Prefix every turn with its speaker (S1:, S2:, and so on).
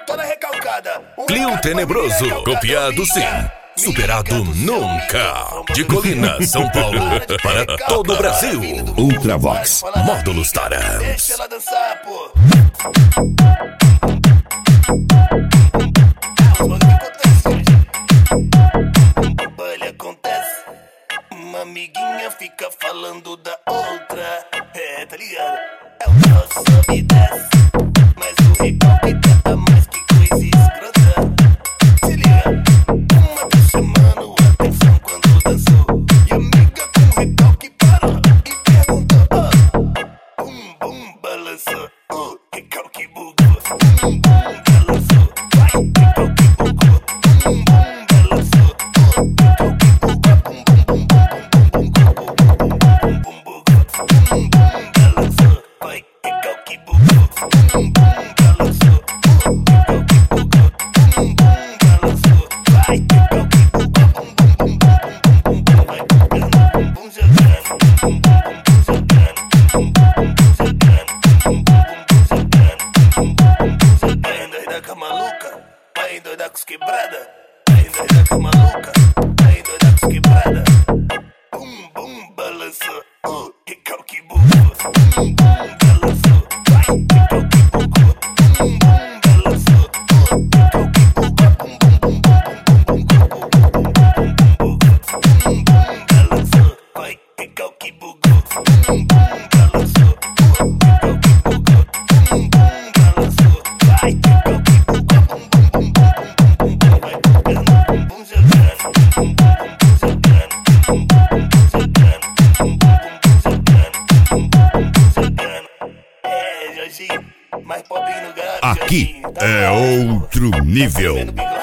S1: toda recalcada.
S2: Clio Tenebroso, copiado sim, superado nunca. De Colina, São Paulo, para todo o Brasil. Ultravox, Módulos Tarans.
S1: Deixa ela dançar, pô. Acontece. Uma amiguinha fica falando da outra. É, tá ligado? É o nosso sobe e desce. Mas o recalque canta mais que coisa escrota. Se liga, uma tá chamando a atenção quando dançou. E a amiga com o recalque parou e perguntou: bum bum balançou, recalque bugou. Bum bum balançou, vai, recalque bugou. Bum bum balançou, recalque bugou. Bum bum bum bum bum bum bum bum bum bum bum balançou, vai, recalque bugou. Bum bum balançou, recalque bugou. Bum bum balançou, vai, recalque bugou. Bum bum bum bum bum bum vai tocando, bum bum jogando, bum bum bum jogando, bum bum bum jogando, bum bum bum jogando, bum bum bum jogando. Vai endoidar com a maluca, vai endoidar com os quebrada, vai endoidar com a maluca, vai endoidar com os quebrada. Bum bum balançou, recalque bugou. Bum bum balançou, vai, recalque bugou. Bum bum balançou, recalque bugou. Bum bum bum bum bum bum bum bum bum bum balançou, vai, recalque bugou. Bum bum balançou, recalque bugou. Bum bum balançou, vai, recalque bugou. Bum bum bum bum bum vai tocando, bum bum jogando, bum bum bum jogando, bum bum bum jogando, bum bum bum jogando, bum bum bum jogando. É, Jorginho, mais pobre no gato.
S2: Aqui
S1: Jorginho, tá
S2: é
S1: bom.
S2: outro nível.
S1: Tá comendo